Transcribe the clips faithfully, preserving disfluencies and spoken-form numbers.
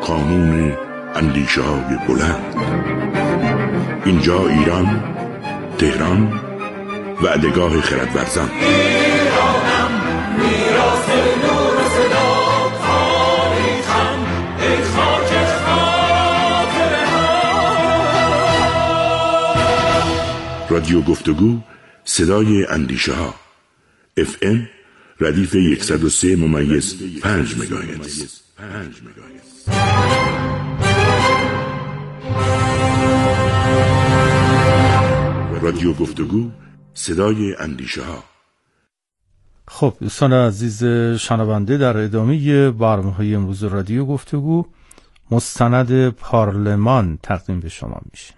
کانون اندیشه‌های بلند. اینجا ایران، تهران، وعدهگاه خردورزان. ایرانم میراث نور و صدا، تاریخم ای خاک خاطره ها. رادیو گفتگو، صدای اندیشه ها. اف ام ردیف صد و سه ممیز پنج مگاهرتز. رادیو گفتگو، صدای اندیشه ها. خب دوستان عزیز شنونده، در ادامه برنامه‌های امروز رادیو گفتگو مستند پارلمان تقدیم به شما میشه.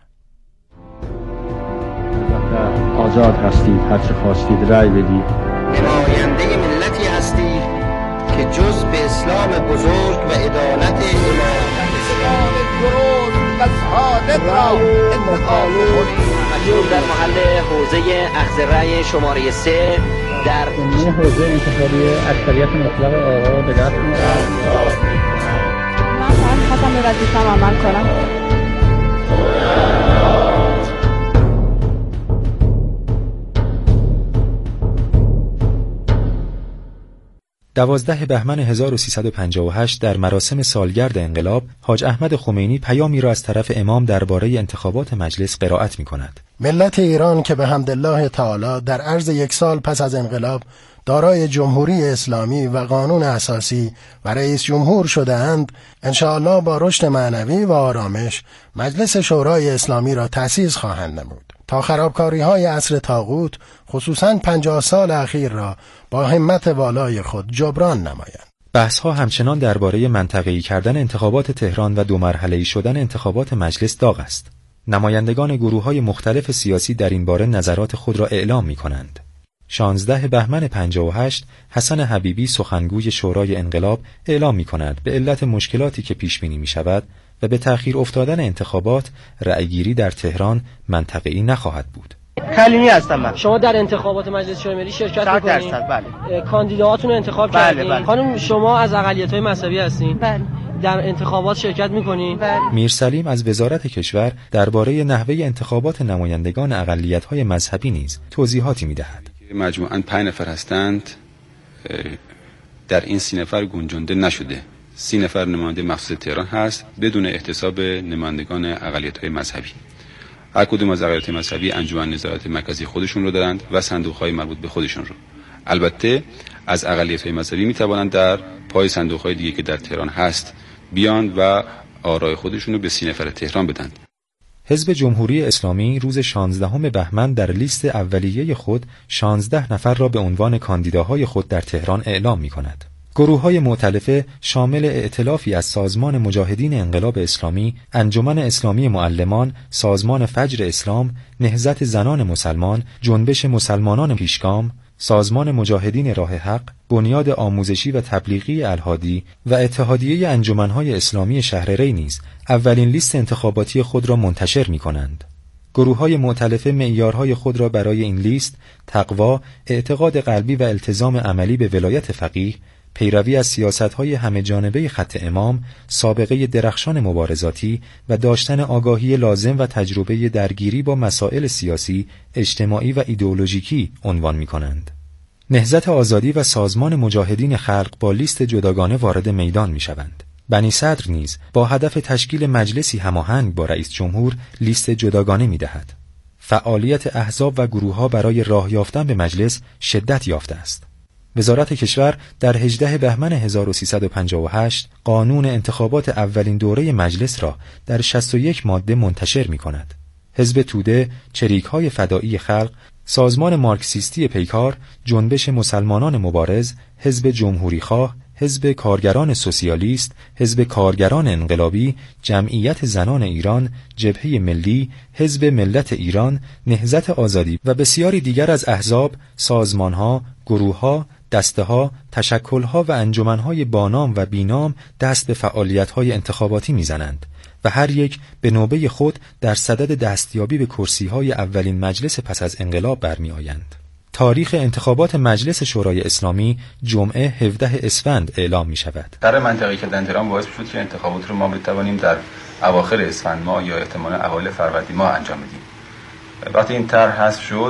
آزاد هستید، هر چه خواستید رأی بدید. نماینده ملتی هستید که جز به اسلام بزرگ و عدالت امام اسلام درست و صادق را انتخاب کنید. در محل حوزه اخذ رأی شماره سه در این حوزه انتخابی اکثریت مطلق آقا به دست میاد. من فقط می‌خواستم به وظیفه‌م عمل کنم. دوازده بهمن هزار و سیصد و پنجاه و هشت در مراسم سالگرد انقلاب، حاج احمد خمینی پیامی را از طرف امام درباره انتخابات مجلس قرائت می‌کند. ملت ایران که به حمدالله تعالی در عرض یک سال پس از انقلاب دارای جمهوری اسلامی و قانون اساسی و رئیس جمهور شده اند، انشاءالله با رشد معنوی و آرامش مجلس شورای اسلامی را تأسیس خواهند نمود تا خرابکاری‌های عصر طاغوت خصوصاً پنجاه سال اخیر را با همت والای خود جبران نمایند. بحث‌ها همچنان درباره منطقه‌ای کردن انتخابات تهران و دو مرحله‌ای شدن انتخابات مجلس داغ است. نمایندگان گروه‌های مختلف سیاسی در این باره نظرات خود را اعلام می‌کنند. شانزده بهمن پنجاه و هشت حسن حبیبی سخنگوی شورای انقلاب اعلام می‌کند به علت مشکلاتی که پیش بینی می‌شود و به تأخیر افتادن انتخابات، رأیگیری در تهران منطقه‌ای نخواهد بود. کلیمی هستم من. شما در انتخابات مجلس شورای شرکت می‌کنید؟ بله. کاندیداهاتون رو انتخاب بله کردین؟ بله. خانم شما از اقلیت‌های مذهبی هستین؟ بله. در انتخابات شرکت می‌کنید؟ بله. میرسلیم از وزارت کشور درباره نحوه انتخابات نمایندگان اقلیت‌های مذهبی نیز توضیحاتی می‌دهد. مجموعاً پنج نفر هستند، در این سی نفر گنجانده نشده. سی نفر نماینده مخصوص تهران هست بدون احتساب نمایندگان اقلیت‌های مذهبی. هر کدوم از اقلیت‌های مذهبی انجمن نظارت مرکزی خودشون رو دارند و صندوق‌های مربوط به خودشون رو. البته از اقلیت‌های مذهبی می‌توانند در پای صندوق‌های دیگه که در تهران هست بیان و آرای خودشون رو به سی نفر تهران بدن. حزب جمهوری اسلامی روز شانزدهم بهمن در لیست اولیه خود شانزده نفر را به عنوان کاندیداهای خود در تهران اعلام می‌کند. گروه‌های مؤتلفه شامل ائتلافی از سازمان مجاهدین انقلاب اسلامی، انجمن اسلامی معلمان، سازمان فجر اسلام، نهضت زنان مسلمان، جنبش مسلمانان پیشگام، سازمان مجاهدین راه حق، بنیاد آموزشی و تبلیغی الهادی و اتحادیه انجمن‌های اسلامی شهر ری نیز اولین لیست انتخاباتی خود را منتشر می‌کنند. گروه‌های مؤتلفه معیارهای خود را برای این لیست تقوا، اعتقاد قلبی و التزام عملی به ولایت فقیه، پیروی از سیاست‌های همه جانبه خط امام، سابقه درخشان مبارزاتی و داشتن آگاهی لازم و تجربه درگیری با مسائل سیاسی، اجتماعی و ایدئولوژیکی عنوان می‌کنند. نهضت آزادی و سازمان مجاهدین خلق با لیست جداگانه وارد میدان می‌شوند. بنی صدر نیز با هدف تشکیل مجلسی هماهنگ با رئیس جمهور لیست جداگانه می‌دهد. فعالیت احزاب و گروه‌ها برای راه یافتن به مجلس شدت یافته است. وزارت کشور در هجدهم بهمن هزار و سیصد و پنجاه و هشت قانون انتخابات اولین دوره مجلس را در شصت و یک ماده منتشر می‌کند. حزب توده، چریک‌های فدایی خلق، سازمان مارکسیستی پیکار، جنبش مسلمانان مبارز، حزب جمهوریخواه، حزب کارگران سوسیالیست، حزب کارگران انقلابی، جمعیت زنان ایران، جبهه ملی، حزب ملت ایران، نهضت آزادی و بسیاری دیگر از احزاب، سازمان‌ها، گروه‌ها، دسته‌ها، تشکل‌ها و انجمن‌های بانام و بینام دست به فعالیت‌های انتخاباتی می‌زنند و هر یک به نوبه خود در صدد دستیابی به کرسی‌های اولین مجلس پس از انقلاب برمی‌آیند. تاریخ انتخابات مجلس شورای اسلامی جمعه هفدهم اسفند اعلام می شود. طرح منطقی که در تهران باعث شد که انتخابات رو ما بتوانیم در اواخر اسفند ماه یا احتمالاً اوایل فروردین ماه انجام بدیم. وقتی این طرح حذف شد،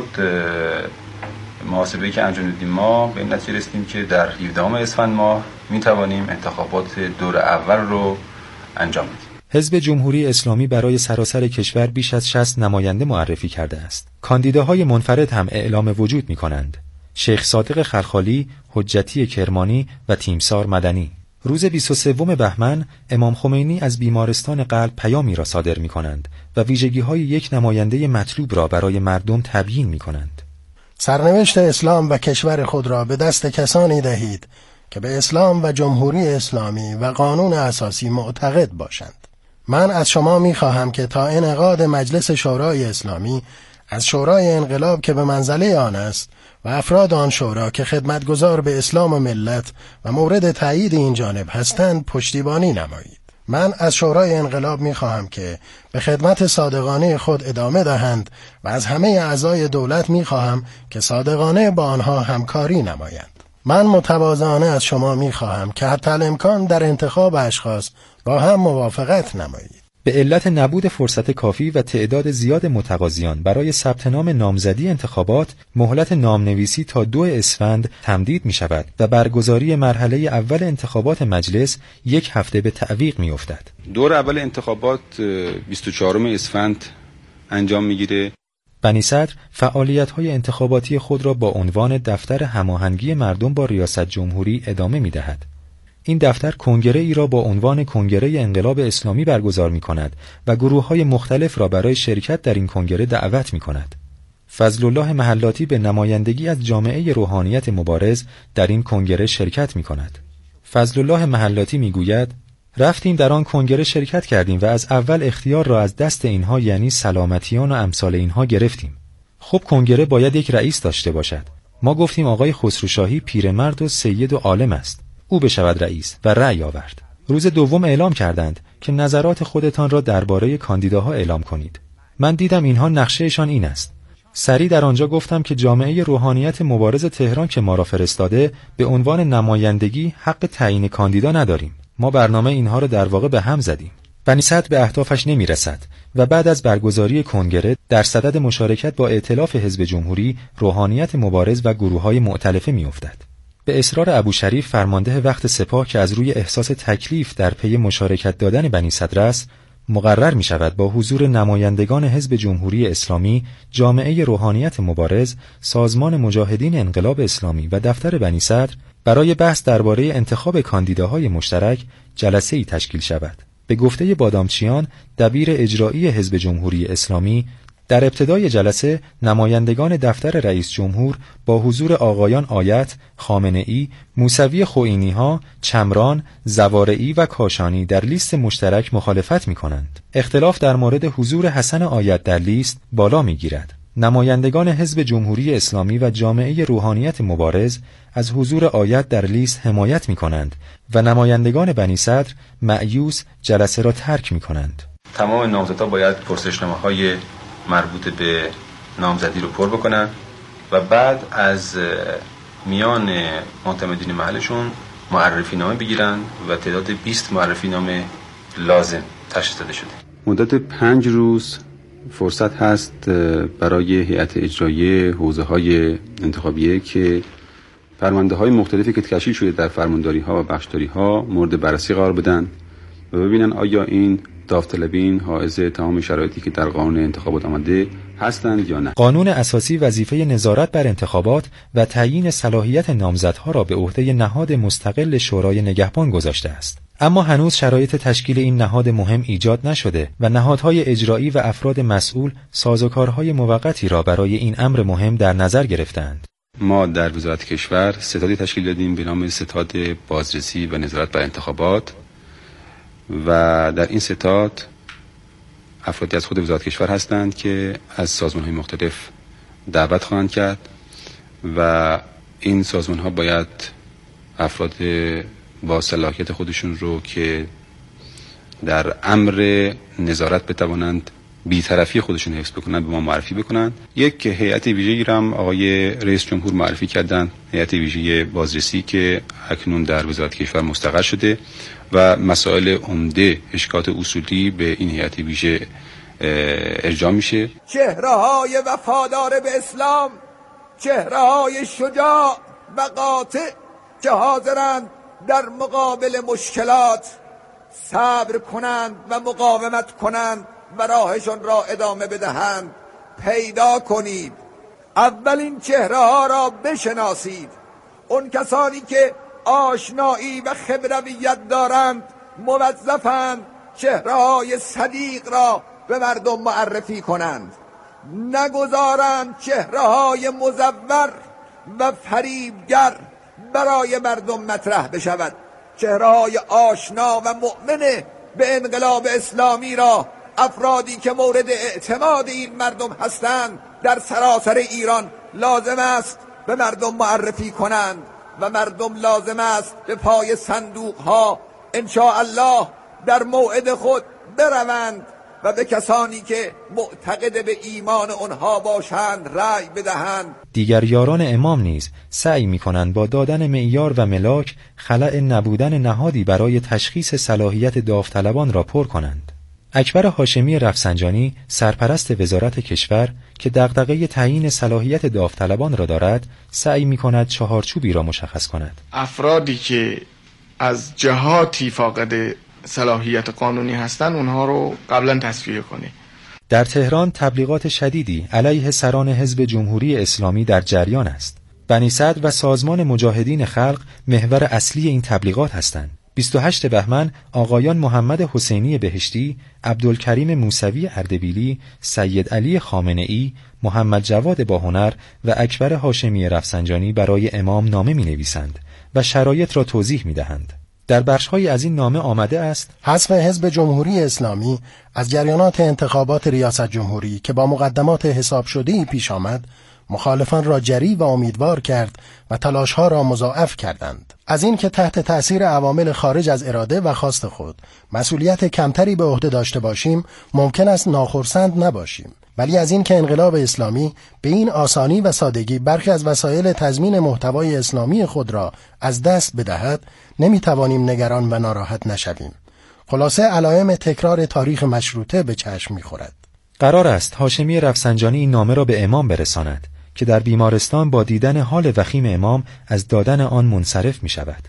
محاسبه‌ای که انجام دادیم ما به این نتیجه رسیدیم که در هفدهم اسفند ماه می توانیم انتخابات دور اول رو انجام بدیم. حزب جمهوری اسلامی برای سراسر کشور بیش از شصت نماینده معرفی کرده است. کاندیداهای منفرد هم اعلام وجود می کنند. شیخ صادق خلخالی، حجتی کرمانی و تیمسار مدنی. روز بیست و سوم بهمن امام خمینی از بیمارستان قلب پیامی را صادر می کنند و ویژگی‌های یک نماینده مطلوب را برای مردم تبیین می کنند. سرنوشت اسلام و کشور خود را به دست کسانی دهید که به اسلام و جمهوری اسلامی و قانون اساسی معتقد باشند. من از شما می خواهم که تا انعقاد مجلس شورای اسلامی از شورای انقلاب که به منزله آن است و افراد آن شورا که خدمتگزار به اسلام و ملت و مورد تایید این جانب هستند پشتیبانی نمایید. من از شورای انقلاب می خواهم که به خدمت صادقانه خود ادامه دهند و از همه اعضای دولت می خواهم که صادقانه با آنها همکاری نمایند. من متواضعانه از شما می خواهم که حتی الامکان در انتخاب اشخاص با هم موافقت نمایید. به علت نبود فرصت کافی و تعداد زیاد متقاضیان برای ثبت نام نامزدی انتخابات، مهلت نامنویسی تا دو اسفند تمدید می شود و برگزاری مرحله اول انتخابات مجلس یک هفته به تعویق می افتد. دور اول انتخابات بیست و چهارم اسفند انجام می گیره. بنی صدر فعالیت‌های انتخاباتی خود را با عنوان دفتر هماهنگی مردم با ریاست جمهوری ادامه می دهد. این دفتر کنگره ای را با عنوان کنگره انقلاب اسلامی برگزار می کند و گروه‌های مختلف را برای شرکت در این کنگره دعوت می کند. فضل الله محلاتی به نمایندگی از جامعه روحانیت مبارز در این کنگره شرکت می کند. فضل الله محلاتی می گوید رفتیم در آن کنگره شرکت کردیم و از اول اختیار را از دست اینها یعنی سلامتیان و امثال اینها گرفتیم. خب کنگره باید یک رئیس داشته باشد. ما گفتیم آقای خسروشاهی پیرمرد و سید و عالم است. او بشود رئیس و رأی آورد. روز دوم اعلام کردند که نظرات خودتان را درباره کاندیداها اعلام کنید. من دیدم اینها نقشهشان این است. سریع در آنجا گفتم که جامعه روحانیت مبارز تهران که ما را فرستاده به عنوان نمایندگی حق تعیین کاندیدا نداریم. ما برنامه اینها را در واقع به هم زدیم. بنی صدر به اهدافش نمی رسد و بعد از برگزاری کنگره در صدد مشارکت با ائتلاف حزب جمهوری، روحانیت مبارز و گروه‌های مؤتلفه می افتد. به اصرار ابوشریف فرمانده وقت سپاه که از روی احساس تکلیف در پی مشارکت دادن بنی صدر است، مقرر می شود با حضور نمایندگان حزب جمهوری اسلامی، جامعه روحانیت مبارز، سازمان مجاهدین انقلاب اسلامی و دفتر بنی صدر برای بحث درباره انتخاب کاندیداهای مشترک جلسه‌ای تشکیل شود. به گفته بادامچیان، دبیر اجرایی حزب جمهوری اسلامی، در ابتدای جلسه نمایندگان دفتر رئیس جمهور با حضور آقایان آیت، خامنه‌ای، موسوی خوئینی‌ها، چمران، زوارعی و کاشانی در لیست مشترک مخالفت می‌کنند. اختلاف در مورد حضور حسن آیت در لیست بالا می‌گیرد. نمایندگان حزب جمهوری اسلامی و جامعه روحانیت مبارز از حضور آیت در لیست حمایت می‌کنند و نمایندگان بنی صدر مأیوس جلسه را ترک می‌کنند. تمام نامزدها باید پرسشنامه‌های مربوط به نامزدی رو پر بکنن و بعد از میان معتمدین محلشون معرفی نامه بگیرن و تعداد بیست معرفی نامه لازم تشخیص داده شده. مدت پنج روز فرصت هست برای هیئت اجرایی حوزه‌های انتخابیه که فرمانده‌های مختلفی که تشکیل شده در فرمانداری‌ها و بخشداری‌ها مورد بررسی قرار بدن و ببینن آیا این داوطلبین حائز تمام شرایطی که در قانون انتخابات آمده هستند یا نه. قانون اساسی وظیفه نظارت بر انتخابات و تعیین صلاحیت نامزدها را به عهده نهاد مستقل شورای نگهبان گذاشته است. اما هنوز شرایط تشکیل این نهاد مهم ایجاد نشده و نهادهای اجرایی و افراد مسئول سازوکارهای موقتی را برای این امر مهم در نظر گرفتند. ما در وزارت کشور ستادی تشکیل دادیم به نام ستاد بازرسی و نظارت بر انتخابات و در این ستاد افرادی از خود وزارت کشور هستند که از سازمان‌های مختلف دعوت خواهند کرد و این سازمان‌ها باید افراد با صلاحیت خودشون رو که در امر نظارت بتوانند بی‌طرفی خودشون حفظ بکنن به ما معرفی بکنن. یک هیئت ویژه‌ای را هم آقای رئیس جمهور معرفی کردن، هیئت ویژه بازرسی که اکنون در وزارت کشور مستقر شده و مسائل عمده اشکالات اصولی به این هیئت ویژه ارجاع میشه. چهره‌های وفادار به اسلام، چهره‌های شجاع و قاطع که حاضرند در مقابل مشکلات صبر کنند و مقاومت کنند و راهشون را ادامه بدهند پیدا کنید. اولین چهره ها را بشناسید. اون کسانی که آشنایی و خبرویت دارند موظفند چهره های صدیق را به مردم معرفی کنند، نگذارند چهره های مزور و فریبگر برای مردم مطرح بشود. چهره های آشنا و مؤمن به انقلاب اسلامی را افرادی که مورد اعتماد این مردم هستند در سراسر ایران لازم است به مردم معرفی کنند و مردم لازم است به پای صندوق ها ان شاء الله در موعد خود بروند و به کسانی که معتقد به ایمان آنها باشند رأی بدهند. دیگر یاران امام نیز سعی می‌کنند با دادن معیار و ملاک خلأ نبودن نهادی برای تشخیص صلاحیت داوطلبان را پر کنند. اکبر هاشمی رفسنجانی سرپرست وزارت کشور که دغدغه تعیین صلاحیت داوطلبان را دارد، سعی می‌کند چهارچوبی را مشخص کند. افرادی که از جهاتی فاقد صلاحیت قانونی هستند اونها رو قبلا تصفیه کنی. در تهران تبلیغات شدیدی علیه سران حزب جمهوری اسلامی در جریان است. بنی صدر و سازمان مجاهدین خلق محور اصلی این تبلیغات هستند. بیست و هشتم بهمن آقایان محمد حسینی بهشتی، عبدالکریم موسوی اردبیلی، سید علی خامنه‌ای، محمد جواد باهنر و اکبر هاشمی رفسنجانی برای امام نامه می‌نویسند و شرایط را توضیح می‌دهند. در بخش‌های از این نامه آمده است: حذف حزب جمهوری اسلامی از جریانات انتخابات ریاست جمهوری که با مقدمات حساب شده‌ای پیش آمد، مخالفان را جری و امیدوار کرد و تلاش‌ها را مضاعف کردند. از این که تحت تأثیر عوامل خارج از اراده و خواست خود مسئولیت کمتری به عهده داشته باشیم، ممکن است ناخرسند نباشیم. ولی از این که انقلاب اسلامی به این آسانی و سادگی برخی از وسایل تضمین محتوای اسلامی خود را از دست بدهد، نمیتوانیم نگران و ناراحت نشویم. خلاصه علائم تکرار تاریخ مشروطه به چشم می‌خورد. قرار است هاشمی رفسنجانی این نامه را به امام برساند که در بیمارستان با دیدن حال وخیم امام از دادن آن منصرف می شود.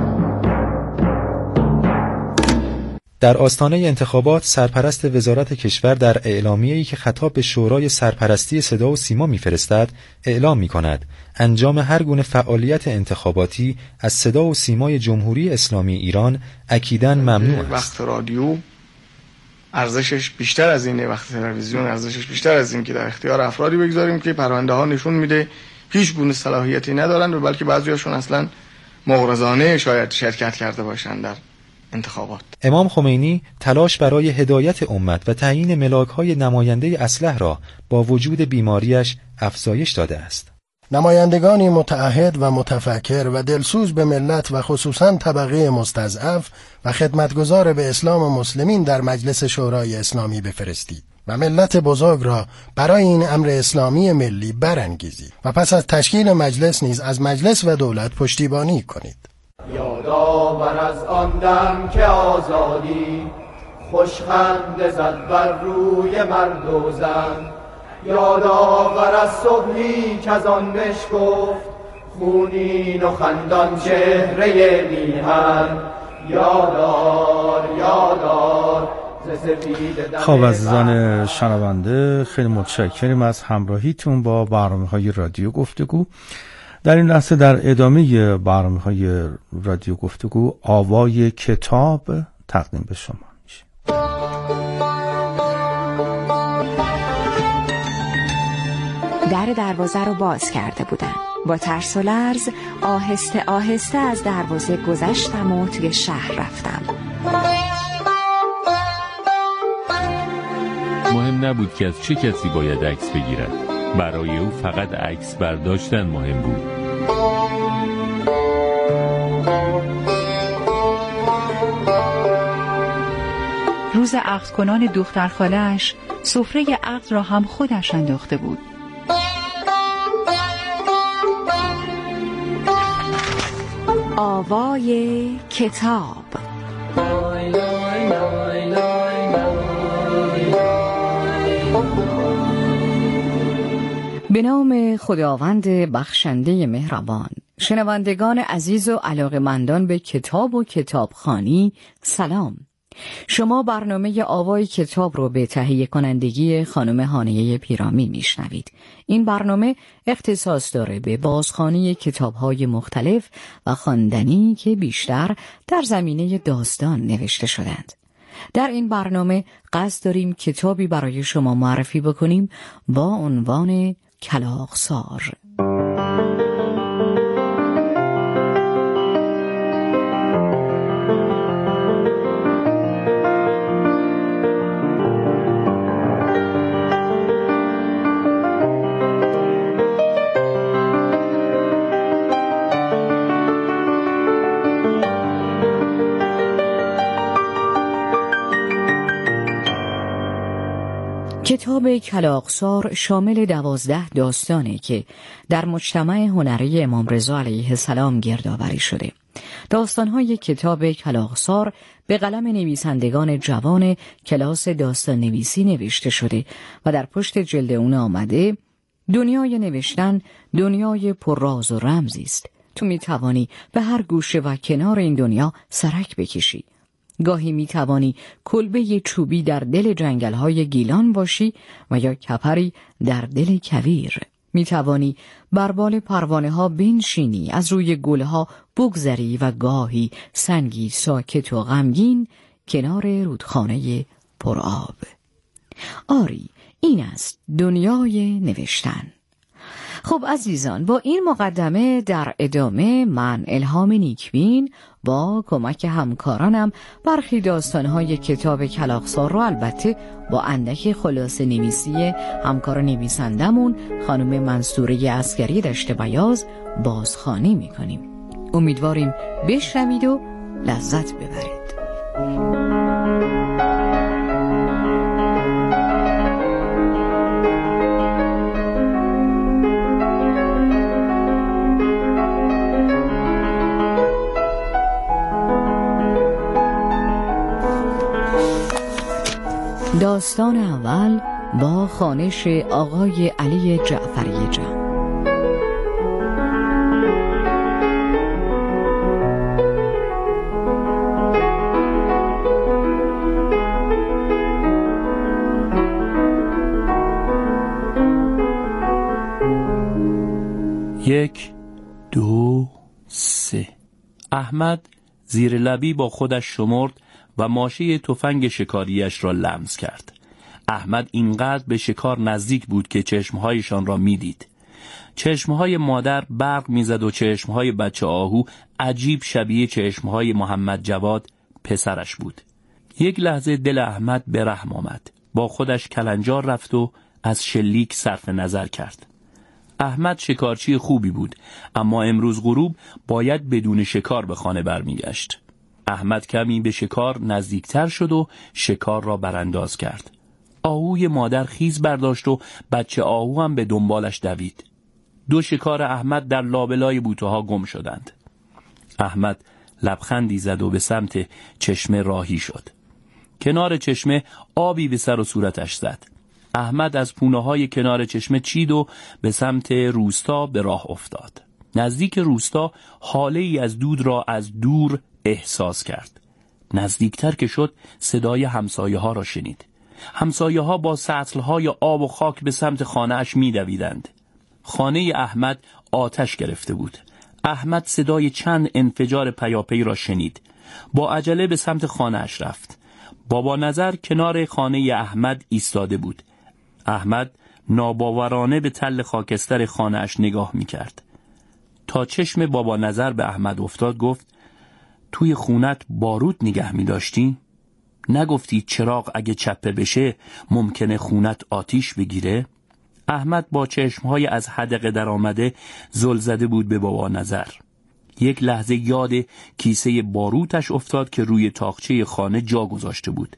در آستانه انتخابات سرپرست وزارت کشور در اعلامیه‌ای که خطاب به شورای سرپرستی صدا و سیما می‌فرستد اعلام می‌کند انجام هر گونه فعالیت انتخاباتی از صدا و سیمای جمهوری اسلامی ایران اکیداً ممنوع است. وقت رادیو ارزشش بیشتر از اینه، وقت تلویزیون ارزشش بیشتر از این که در اختیار افرادی بگذاریم که پرونده ها نشون میده هیچ گونه صلاحیتی ندارند و بلکه بعضیاشون اصلاً مغرضانه شاید شرکت کرده باشند در انتخابات. امام خمینی تلاش برای هدایت امت و تعیین ملاک‌های نماینده اصلح را با وجود بیماریش افزایش داده است. نمایندگانی متعهد و متفکر و دلسوز به ملت و خصوصاً طبقه مستضعف و خدمتگزار به اسلام مسلمین در مجلس شورای اسلامی بفرستید و ملت بزرگ را برای این امر اسلامی ملی برانگیزید و پس از تشکیل مجلس نیز از مجلس و دولت پشتیبانی کنید. یادآور از آن دم که آزادی خوشخنده زد بر روی مرد و زن، یادآور از صبحی که از آن بشکفت خونین و خندان چهره میهن، یادار یادار ز سپید. خب عزیزان شنونده، خیلی متشکریم از همراهیتون با برنامه‌های رادیو گفتگو. در این لحظه در ادامه برنامه‌های رادیو گفتگو آوای کتاب تقدیم به شما میشه. در دروازه رو باز کرده بودن. با ترس و لرز آهسته آهسته از دروازه گذشتم و توی شهر رفتم. مهم نبود که از چه کسی باید عکس بگیرد. برای او فقط عکس برداشتن مهم بود. روز عقد کنان دختر خاله‌اش سفره عقد را هم خودش انداخته بود. آوای کتاب. به نام خداوند بخشنده مهربان. شنوندگان عزیز و علاقه‌مندان به کتاب و کتابخوانی سلام. شما برنامه آوای کتاب رو به تهیه کنندگی خانم هانیه پیرامی میشنوید. این برنامه اختصاص داره به بازخوانی کتاب‌های مختلف و خواندنی که بیشتر در زمینه داستان نوشته شدند. در این برنامه قصد داریم کتابی برای شما معرفی بکنیم با عنوان کلاغسار. کتاب کلاغسار شامل دوازده داستانه که در مجتمع هنری امام رضا علیه السلام گردآوری شده. داستان‌های کتاب کلاغسار به قلم نویسندگان جوان کلاس داستان نویسی نوشته شده و در پشت جلد اون آمده دنیای نوشتن دنیای پر راز و رمزی است. تو می‌توانی به هر گوشه و کنار این دنیا سرک بکشی. گاهی می توانی کلبه چوبی در دل جنگل‌های گیلان باشی و یا کپری در دل کویر. می توانی بر بال پروانه ها بنشینی، از روی گلها بگذری و گاهی سنگی ساکت و غمگین کنار رودخانه پرآب. آری، این است دنیای نوشتن. خب عزیزان، با این مقدمه در ادامه من الهام نیکبین با کمک همکارانم برخی داستانهای کتاب کلاغسار رو البته با اندک خلاصه نویسی همکار نویسندمون خانم منصوره عسکری دشت بیاز بازخوانی میکنیم. امیدواریم بشنوید و لذت ببرید. داستان اول با خوانش آقای علی جعفری جان. یک دو سه. احمد زیر لبی با خودش شمرد و ماشه تفنگ شکاریش را لمس کرد. احمد اینقدر به شکار نزدیک بود که چشمهایشان را میدید. چشمهای مادر برق میزد و چشمهای بچه آهو عجیب شبیه چشمهای محمد جواد پسرش بود. یک لحظه دل احمد به رحم آمد. با خودش کلنجار رفت و از شلیک صرف نظر کرد. احمد شکارچی خوبی بود، اما امروز غروب باید بدون شکار به خانه برمیگشت. احمد کمی به شکار نزدیکتر شد و شکار را برانداز کرد. آهوی مادر خیز برداشت و بچه آهو هم به دنبالش دوید. دو شکار احمد در لابلای بوته‌ها گم شدند. احمد لبخندی زد و به سمت چشمه راهی شد. کنار چشمه آبی به سر و صورتش زد. احمد از پونه‌های کنار چشمه چید و به سمت روستا به راه افتاد. نزدیک روستا حاله ای از دود را از دور احساس کرد. نزدیکتر که شد صدای همسایه ها را شنید. همسایه ها با سطل های آب و خاک به سمت خانه اش می دویدند. خانه احمد آتش گرفته بود. احمد صدای چند انفجار پیاپی را شنید. با عجله به سمت خانه اش رفت. بابا نظر کنار خانه احمد ایستاده بود. احمد ناباورانه به تل خاکستر خانه اش نگاه می کرد. تا چشم بابا نظر به احمد افتاد گفت: توی خونت باروت نگه می داشتی؟ نگفتی چراغ اگه چپه بشه ممکنه خونت آتیش بگیره؟ احمد با چشمهای از حدقه در آمده زل زده بود به بابا نظر. یک لحظه یاد کیسه باروتش افتاد که روی تاقچه خانه جا گذاشته بود.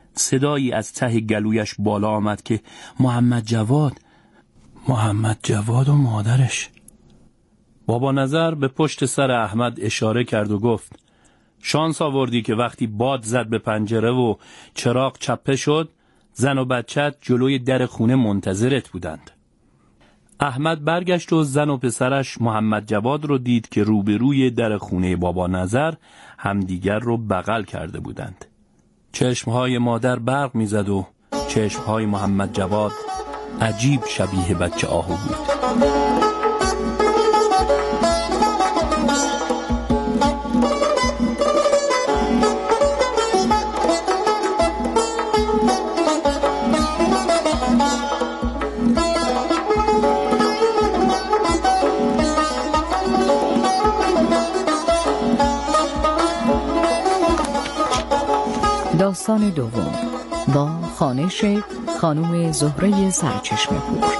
صدایی از ته گلویش بالا آمد که محمد جواد، محمد جواد و مادرش. بابا نظر به پشت سر احمد اشاره کرد و گفت شانس آوردی که وقتی باد زد به پنجره و چراغ چپه شد، زن و بچت جلوی در خونه منتظرت بودند. احمد برگشت و زن و پسرش محمد جواد رو دید که روبروی در خونه بابا نظر همدیگر رو بغل کرده بودند. چشمهای مادر برق میزد و چشمهای محمد جواد عجیب شبیه بچه آهو بود. داستان دوم با خوانش خانم زهره سرچشمه پور.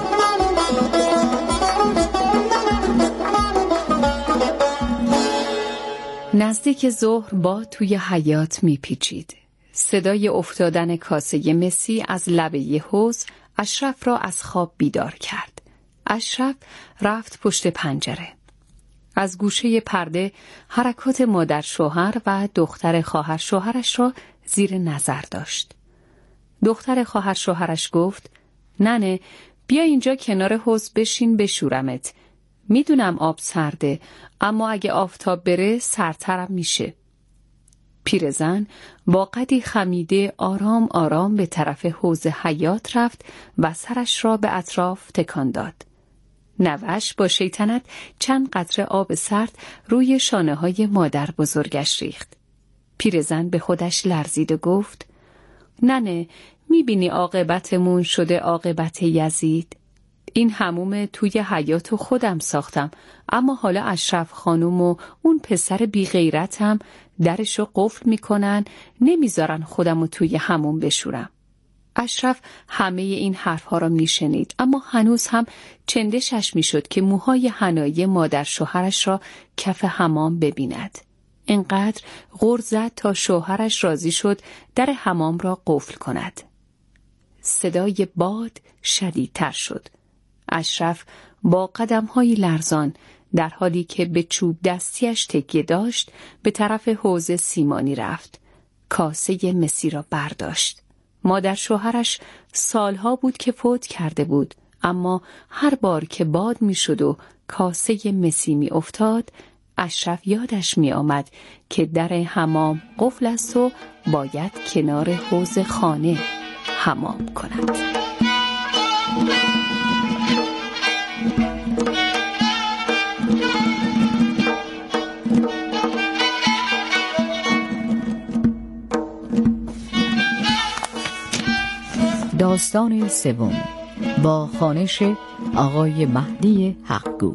نزدیک ظهر باد توی حیاط میپیچید. صدای افتادن کاسه مسی از لبه حوض اشرف را از خواب بیدار کرد. اشرف رفت پشت پنجره. از گوشه پرده حرکات مادر شوهر و دختر خواهر شوهرش را زیر نظر داشت. دختر خواهر شوهرش گفت ننه بیا اینجا کنار حوض بشین بشورمت. میدونم آب سرده اما اگه آفتاب بره سرترم میشه. پیرزن با قدی خمیده آرام آرام به طرف حوض حیاط رفت و سرش را به اطراف تکان داد. نوش با شیطنت چند قطره آب سرد روی شانه های مادر بزرگش ریخت. پیرزن به خودش لرزید و گفت ننه میبینی عاقبتمون شده عاقبت یزید؟ این حموم توی حیاط خودم ساختم اما حالا اشرف خانوم و اون پسر بی غیرتم درشو قفل میکنن نمیذارن خودمو توی حموم بشورم. اشرف همه این حرفها را میشنید اما هنوز هم چندشش میشد که موهای حنایی مادر شوهرش را کف حمام ببیند. انقدر غر زد تا شوهرش راضی شد در حمام را قفل کند. صدای باد شدیدتر شد. اشرف با قدم‌های لرزان در حالی که به چوب دستیش تکیه داشت به طرف حوض سیمانی رفت. کاسه مسی را برداشت. مادر شوهرش سالها بود که فوت کرده بود اما هر بار که باد می شد و کاسه مسی می افتاد اشرف یادش می آمد که در حمام قفل است و باید کنار حوض خانه حمام کند. داستان سوم با خوانش آقای مهدی حقگو.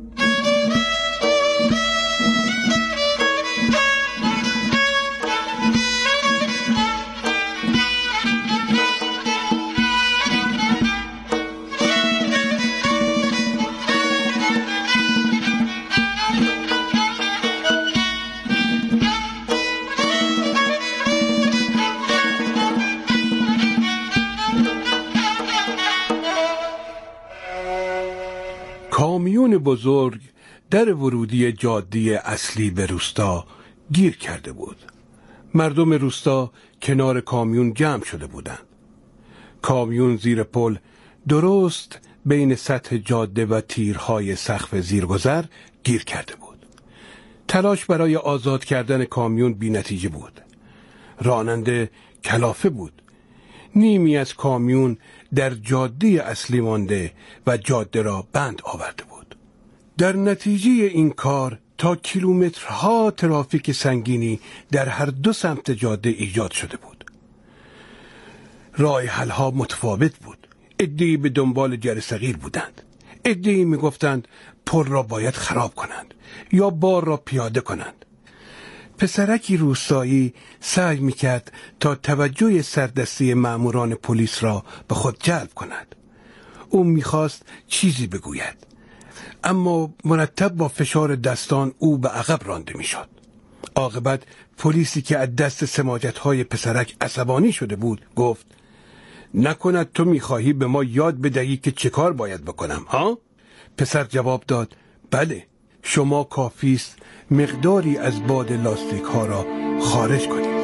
کامیون بزرگ در ورودی جاده اصلی به روستا گیر کرده بود. مردم روستا کنار کامیون جمع شده بودند. کامیون زیر پل درست بین سطح جاده و تیرهای سقف زیرگذر گیر کرده بود. تلاش برای آزاد کردن کامیون بی نتیجه بود. راننده کلافه بود. نیمی از کامیون در جاده اصلی مانده و جاده را بند آورده بود. در نتیجه این کار تا کیلومترها ترافیک سنگینی در هر دو سمت جاده ایجاد شده بود. راه حل‌ها متفاوت بود. عده‌ای به دنبال جر صغیر بودند. عده‌ای میگفتند پل را باید خراب کنند یا بار را پیاده کنند. پسرکی روستایی سعی میکرد تا توجه سردستی مأموران پلیس را به خود جلب کند. او میخواست چیزی بگوید اما مرتب با فشار دستان او به عقب رانده میشد. عاقبت پلیسی که از دست سماجت‌های پسرک عصبانی شده بود گفت نکند تو میخواهی به ما یاد بدهی که چه کار باید بکنم ها؟ پسر جواب داد بله، شما کافیست مقداری از باد لاستیک ها را خارج کنید.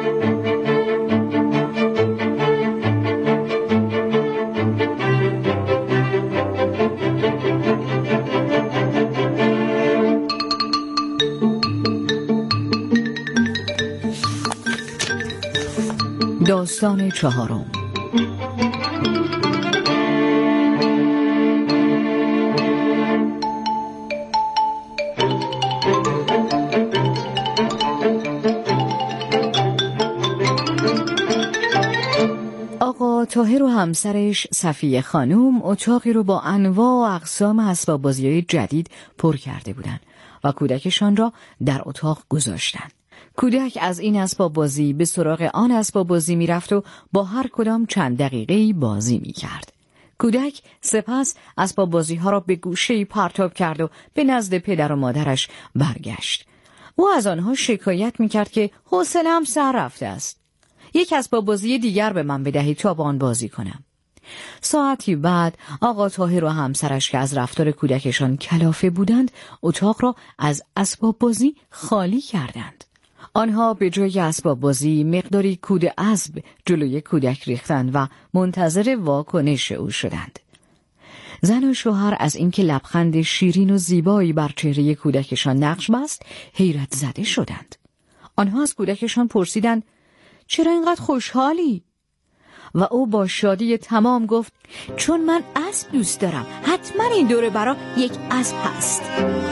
داستان چهارم. آقا طاهر و همسرش صفیه خانم اتاقی رو با انواع و اقسام اسباب بازی‌های جدید پر کرده بودند و کودکشان را در اتاق گذاشتند. کودک از این اسباب بازی به سراغ آن اسباب بازی می رفت و با هر کدام چند دقیقه‌ای بازی می کرد. کودک سپس اسباب بازی ها را به گوشه‌ای پرتاب کرد و به نزد پدر و مادرش برگشت. او از آنها شکایت می کرد که حوصله‌ام سر رفته است. یک اسباب بازی دیگر به من بدهید تا با آن بازی کنم. ساعتی بعد آقا طاهر و همسرش که از رفتار کودکشان کلافه بودند اتاق را از اسباب بازی خالی کردند. آنها به جای اسباب بازی مقداری کود اسب جلوی کودک ریختند و منتظر واکنش او شدند. زن و شوهر از اینکه لبخند شیرین و زیبایی بر چهره کودکشان نقش بست حیرت زده شدند. آنها از کودکشان پرسیدند چرا اینقدر خوشحالی؟ و او با شادی تمام گفت چون من اسب دوست دارم، حتما این دوره برا یک اسب هست.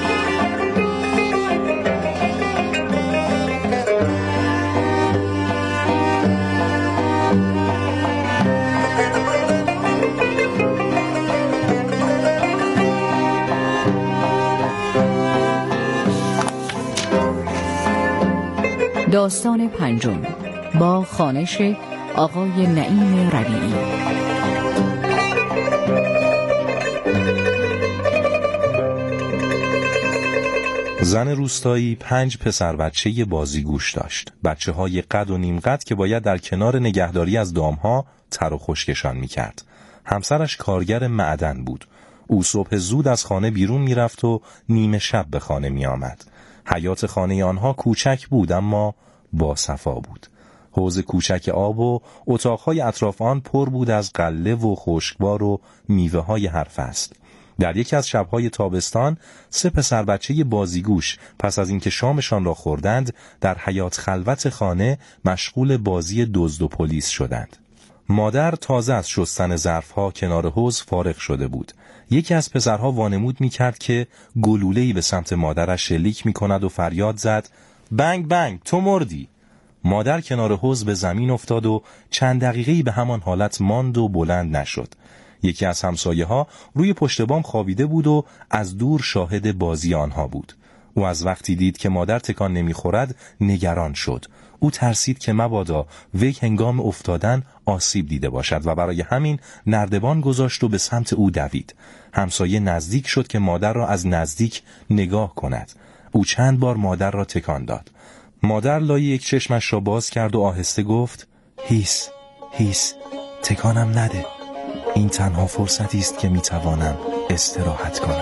داستان پنجم با خوانش آقای نعیم ربیعی. زن روستایی پنج پسر بچه بازیگوش داشت. بچه های قد و نیم قد که باید در کنار نگهداری از دامها تر و خشکشان می کرد. همسرش کارگر معدن بود. او صبح زود از خانه بیرون می رفت و نیمه شب به خانه می آمد. حیات خانه آنها کوچک بود اما با صفا بود. حوض کوچک آب و اتاقهای اطراف آن پر بود از غله و خشکبار و میوه های هر فصل. در یکی از شبهای تابستان سه پسر بچه بازیگوش پس از اینکه شامشان را خوردند در حیات خلوت خانه مشغول بازی دزد و پلیس شدند. مادر تازه از شستن ظرفها کنار حوض فارغ شده بود. یکی از پسرها وانمود می‌کرد که گلوله‌ای به سمت مادرش شلیک می‌کند و فریاد زد بنگ بنگ تو مردی. مادر کنار حوض به زمین افتاد و چند دقیقه‌ای به همان حالت ماند و بلند نشد. یکی از همسایه‌ها روی پشت بام خوابیده بود و از دور شاهد بازی آنها بود. او از وقتی دید که مادر تکان نمی‌خورد نگران شد. او ترسید که مبادا وی هنگام افتادن آسیب دیده باشد و برای همین نردبان گذاشت و به سمت او دوید. همسایه نزدیک شد که مادر را از نزدیک نگاه کند. او چند بار مادر را تکان داد. مادر لای یک چشمش را باز کرد و آهسته گفت هیس هیس تکانم نده. این تنها فرصتی است که میتوانم استراحت کنم.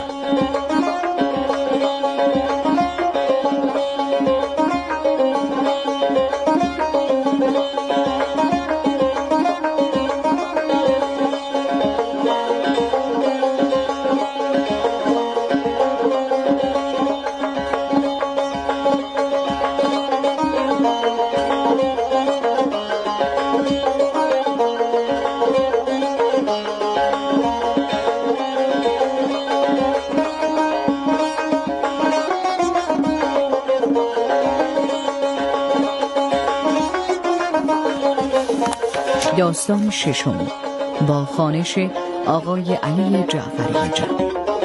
داستان ششم با خوانش آقای علی جعفری جان.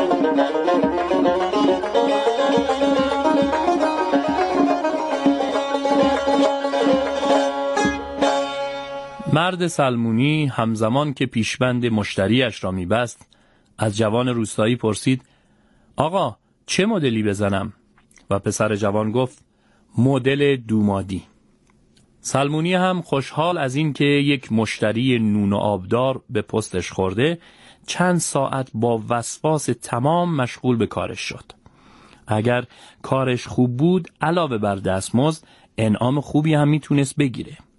مرد سلمونی همزمان که پیشبند مشتریش را میبست از جوان روستایی پرسید آقا چه مدلی بزنم؟ و پسر جوان گفت مدل دومادی. سلمونی هم خوشحال از این که یک مشتری نون و آبدار به پستش خورده، چند ساعت با وسواس تمام مشغول به کارش شد. اگر کارش خوب بود، علاوه بر دستمزد انعام خوبی هم میتونست بگیره.